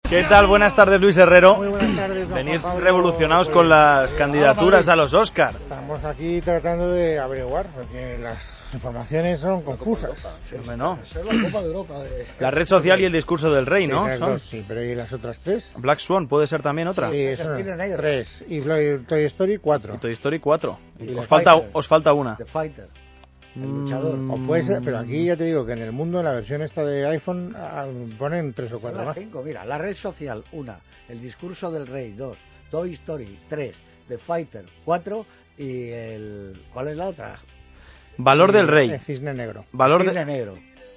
¿Qué tal? Buenas tardes, Luis Herrero. Muy buenas tardes, don Venís Juan Pablo. revolucionados Pues, con las candidaturas a los Oscar. Estamos aquí tratando de averiguar, porque las informaciones son confusas. Bueno, Eso es la Copa de Europa. la red social y el discurso del rey, ¿no? Esas ¿Son? dos, sí, pero ¿y las otras tres? Black Swan puede ser también otra. Sí, son tres. Y Toy Story 4. Y Toy Story 4. Y Os The falta una. The Fighter, el luchador. O puede ser, pero aquí ya te digo que en el mundo, en la versión esta de iPhone, ponen 3 o Son 4 las más. 5, mira, la red social, 1, el discurso del rey, 2, Toy Story, 3, The Fighter, 4 y el... ¿Cuál es la otra? Valor del rey. El Cisne Negro. Valor Cisne de... Negro.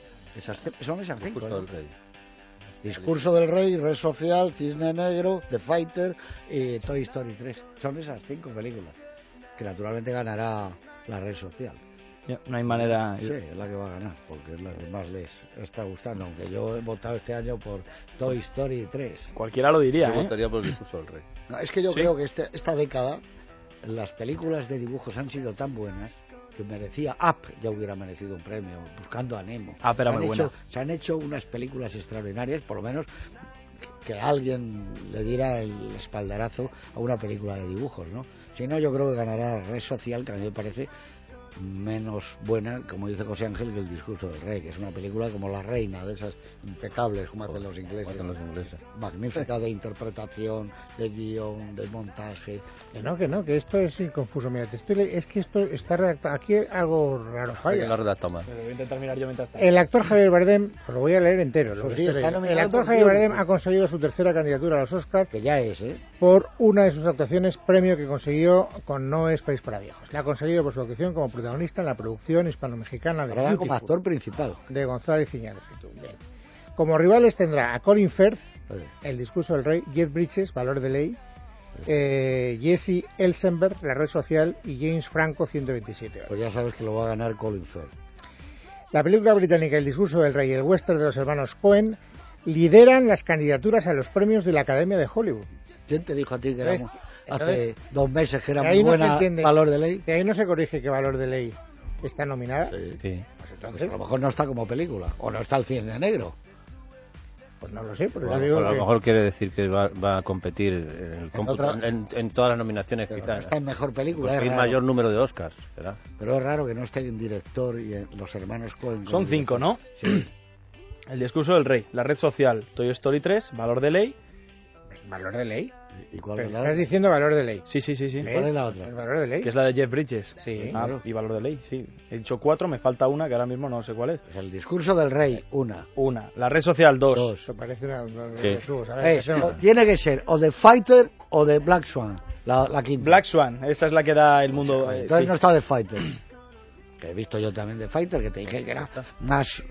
Son esas 5. Discurso del rey. Discurso del rey, red social, Cisne Negro, The Fighter y Toy Story 3. Son esas 5 películas. Que naturalmente ganará la red social. Ya, no hay manera... Sí, es la que va a ganar, porque es la que más les está gustando. Aunque yo he votado este año por Toy Story 3. Cualquiera lo diría, Yo ¿eh? votaría por el discurso del rey. No, es que yo Sí. creo que esta década las películas de dibujos han sido tan buenas que merecía Up, ya hubiera merecido un premio, Buscando a Nemo. Up era muy buena. Se han hecho unas películas extraordinarias, por lo menos que alguien le diera el espaldarazo a una película de dibujos, ¿no? Si no, yo creo que ganará Red Social, que a mí me parece menos buena, como dice José Ángel, que El discurso del rey, que es una película como La Reina, de esas impecables, como hacen los ingleses. Hacen los ingleses. Magnífica de interpretación, de guión, de montaje. Que esto es confuso. Mira, es que esto está redactado. Aquí algo raro Alguien falla. lo ha redactado mal. Pero voy a intentar mirar yo mientras tanto. El actor Javier Bardem, os lo voy a leer entero. Lo Pues que sí, estoy está leyendo. nominado El actor por Javier Bardem Beautiful. ha conseguido su tercera candidatura a los Oscars Que ya es, ¿eh? por una de sus actuaciones, premio que consiguió con No es país para viejos. La ha conseguido por su actuación como protagonista en la producción hispano-mexicana de Ahora como Beautiful, actor principal. de González Iñárritu. Bien. Como rivales tendrá a Colin Firth, Oye, El discurso del rey, Jeff Bridges, Valor de ley, Jesse Eisenberg, La red social, y James Franco, 127 horas. pues ya sabes que lo va a ganar Colin Firth. La película británica El discurso del rey y el western de los hermanos Coen lideran las candidaturas a los premios de la Academia de Hollywood. ¿Quién te dijo a ti que era Entonces, hace 2 meses que era que muy ahí no se buena entiende. Valor de ley? Que ahí no se corrige que Valor de ley está nominada. Sí. Sí. Pues entonces a lo mejor no está como película, o no está el Cisne Negro. Pues no lo sé, pero Bueno, yo digo a lo que... mejor quiere decir que va a competir en, el cómputo, otra- en todas las nominaciones, Pero no quizás. está en mejor película, es Conseguir raro. mayor número de Oscars, ¿verdad? Pero es raro que no esté en director y en los hermanos Coen. Son 5, ¿no? Sí. El discurso del rey, la red social, Toy Story 3, Valor de ley. ¿Valor de ley? ¿Y cuál Pero es la estás otra? diciendo Valor de ley. Sí. ¿Cuál es la otra? ¿El Valor de ley? Que es la de Jeff Bridges. Sí. Ah, Claro. y Valor de ley, sí. He dicho 4, me falta una que ahora mismo no sé cuál es. Pues el discurso del rey, una. Una. La red social, 2. Dos. Eso parece una... Sí. Tiene que ser o The Fighter o The Black Swan, la quinta. Black Swan, esa es la que da el mundo. Entonces sí. no está The Fighter. Que he visto yo también The Fighter, que te dije que era más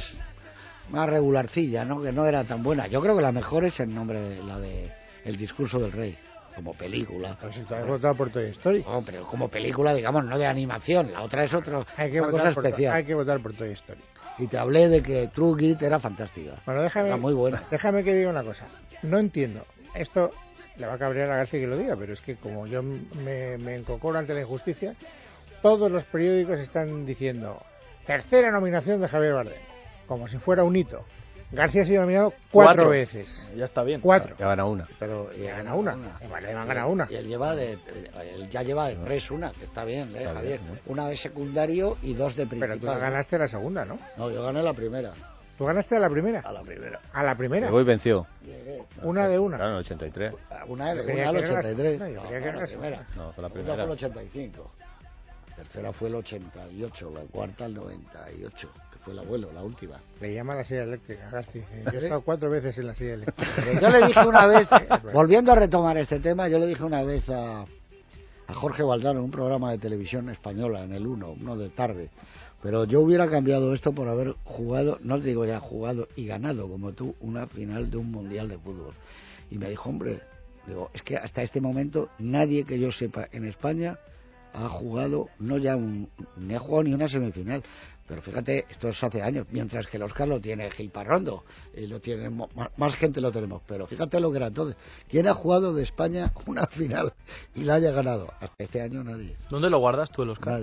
regularcilla, ¿no? Que no era tan buena. Yo creo que la mejor es el nombre de la de El discurso del rey, como película. Pues si te has votado por Toy Story. No, pero como película, digamos, no de animación. La otra es una Hay que, cosa votar por, especial. hay que votar por Toy Story. Y te hablé de que True Grit era fantástica. Bueno, Era muy buena. déjame que diga una cosa. No entiendo. Esto le va a cabrear a García que lo diga, pero es que como yo me encocoro ante la injusticia, todos los periódicos están diciendo tercera nominación de Javier Bardem, como si fuera un hito. García ha sido nominado 4 veces. Ya está bien. 4. Ya gana una. Pero Y ha ganado una. Bardem ha ganado una. Y él ya lleva de tres una, que está bien, Está Javier. bien, Una de secundario y 2 de principal. Pero tú ganaste la segunda, ¿no? No, yo gané la primera. ¿Tú ganaste a la primera? A la primera. ¿A la primera? Hoy venció. Llegué. Una de una. Claro, en el 83. Una Yo al creía que eras- 83. no, yo creía que la eras- primera. No, fue la La primera. fue el 85. La tercera fue el 88, la cuarta el 98, que fue el abuelo, la última. Le llama la silla eléctrica, García. Yo he estado 4 veces en la silla eléctrica. Pero yo le dije una vez, volviendo a retomar este tema, yo le dije una vez a Jorge Valdano en un programa de televisión española, en el 1 de tarde, pero yo hubiera cambiado esto por haber jugado, no te digo ya jugado y ganado como tú, una final de un mundial de fútbol. Y me dijo, hombre, digo, es que hasta este momento nadie que yo sepa en España ha jugado, no ya ni ha jugado ni una semifinal. Pero fíjate, esto es hace años, mientras que el Oscar lo tiene Gil Parrondo, y lo tiene más gente lo tenemos. Pero fíjate lo que era entonces. ¿Quién ha jugado de España una final y la haya ganado? Hasta este año nadie. ¿Dónde lo guardas tú el Oscar? Nadie.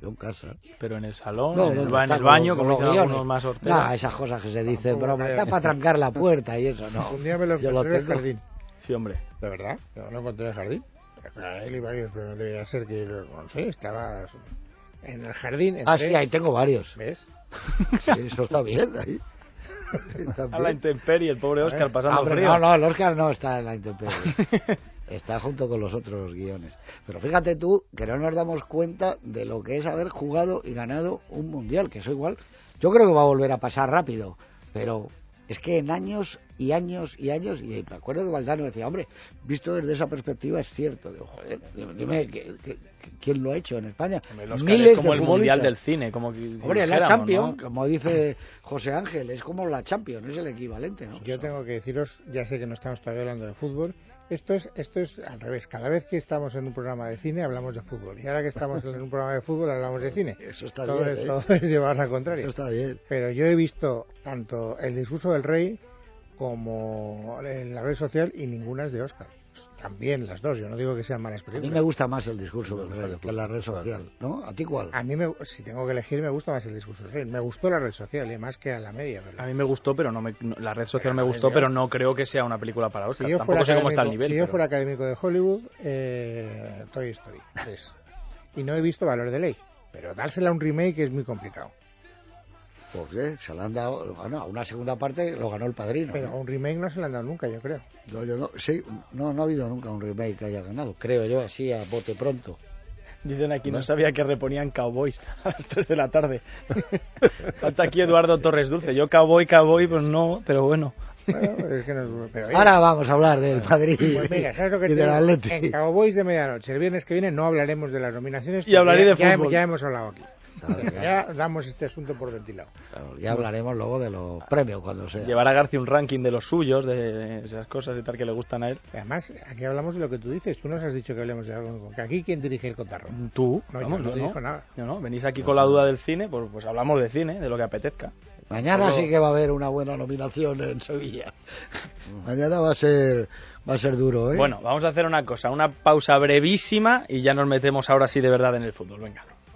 Yo en casa. Pero en el salón, No, en el, ¿dónde en el está? baño, Con como los dicen guiones. algunos más horteros. No, esas cosas que se dicen, Tampoco broma. me- Está para trancar la puerta y eso, no. Un día me lo Yo encontré en el tengo. jardín. Sí, hombre. ¿De verdad? Yo lo encontré en el jardín. Él y varios, pero no debería ser que... No sé, estaba en el jardín. Ah, entré, sí, ahí tengo varios. ¿Ves? Sí, eso está bien, ahí. Está A la bien. intemperie, el pobre Óscar pasando Hombre, frío. no, el Oscar no está en la intemperie. Está junto con los otros guiones. Pero fíjate tú que no nos damos cuenta de lo que es haber jugado y ganado un mundial, que eso igual, yo creo que va a volver a pasar rápido, pero es que en años y años y años, y me acuerdo que Valdano decía, hombre, visto desde esa perspectiva es cierto. Digo, joder, dime, ¿quién lo ha hecho en España? Hombre, el Óscar es como de el mundial futbolistas. del cine, como que Hombre, es la dijéramos, Champions, ¿no? como dice José Ángel, es como la Champions, es el equivalente, ¿no? Yo tengo que deciros, ya sé que no estamos todavía hablando de fútbol, esto es al revés. Cada vez que estamos en un programa de cine hablamos de fútbol. Y ahora que estamos en un programa de fútbol hablamos de cine. Eso está todo, bien, es, todo es llevar la contraria. Eso está bien. Pero yo he visto tanto el discurso del rey como en la red social y ninguna es de Óscar. También las dos, yo no digo que sean malas A mí películas. me gusta más el discurso del rey que la red social, ¿no? ¿A ti cuál? A mí, si tengo que elegir, me gusta más el discurso del rey. Me gustó la red social, más que a la media. ¿Verdad? A mí me gustó, pero la red social me Pero gustó, medio. pero no creo que sea una película para Óscar. Si yo Tampoco sé cómo está el nivel. Si yo pero- fuera académico de Hollywood, Toy Story 3. Y no he visto Valor de Ley. Pero dársela a un remake es muy complicado. ¿Por qué? Se le han dado, bueno, a una segunda parte lo ganó el Padrino. Pero a ¿no? un remake no se le han dado nunca, yo creo. Yo no, sí, no ha habido nunca un remake que haya ganado, creo yo, así a bote pronto. Dicen aquí, no sabía que reponían Cowboys a las 3 de la tarde. Falta aquí Eduardo Torres Dulce. Yo Cowboy, pues no, pero bueno. Bueno, es que no, pero, Ahora vamos a hablar del Padrino pues mira, ¿sabes lo que y te del digo? Atleti. En Cowboys de medianoche, el viernes que viene, no hablaremos de las nominaciones. Y hablaré porque de fútbol. Ya hemos hablado aquí. Claro, Ya damos este asunto por ventilado. claro, ya hablaremos luego de los premios cuando sea. Llevar a García un ranking de los suyos, de esas cosas y tal que le gustan a él. Además, aquí hablamos de lo que tú dices. Tú nos has dicho que hablemos de algo. Que aquí, ¿quién dirige el cotarro? Tú, No, vamos, yo no yo dijo nada. Yo no, venís aquí con la duda del cine, pues hablamos de cine, de lo que apetezca. Mañana sí que va a haber una buena nominación en Sevilla. Mañana va a ser duro, ¿eh? Bueno, vamos a hacer una cosa, una pausa brevísima y ya nos metemos ahora sí de verdad en el fútbol. Venga.